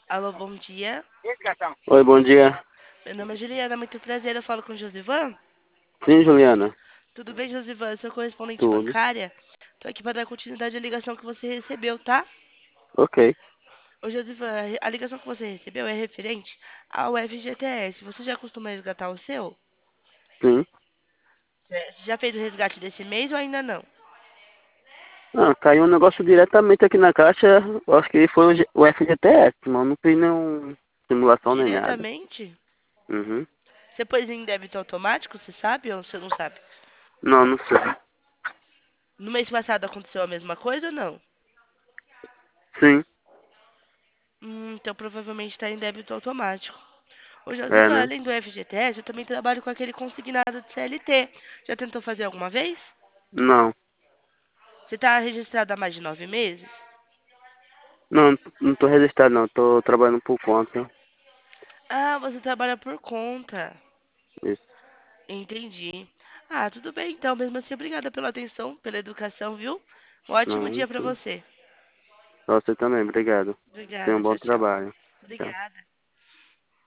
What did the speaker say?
Alô, bom dia. Oi, bom dia. Meu nome é Juliana, muito prazer. Eu falo com Josivan. Sim, Juliana. Tudo bem, Josivan? Eu sou correspondente Tudo. bancária. Tô aqui para dar continuidade à ligação que você recebeu, tá? Ok. Ô, Josivan, a ligação que você recebeu é referente ao FGTS. Você já costuma resgatar o seu? Sim. Você já fez o resgate desse mês ou ainda não? Ah, caiu um negócio diretamente aqui na caixa. Eu acho que foi o FGTS, mas não fiz nenhuma simulação nem nada. Diretamente? Uhum. Você pôs em débito automático, você sabe ou você não sabe? Não, não sei. No mês passado aconteceu a mesma coisa ou não? Sim. Então provavelmente está em débito automático. Ô, É, Josivan, né? além do FGTS, eu também trabalho com aquele consignado de CLT. Já tentou fazer alguma vez? Não. Você está registrado há mais de 9 meses? Não, não tô registrado não. Tô trabalhando por conta. Ah, você trabalha por conta. Isso. Entendi. Ah, tudo bem então. Mesmo assim, obrigada pela atenção, pela educação, viu? Um ótimo Não, dia para isso. você. Você também, obrigado. Tenha um Obrigada. bom Tchau, tchau. trabalho. Tchau. Obrigada.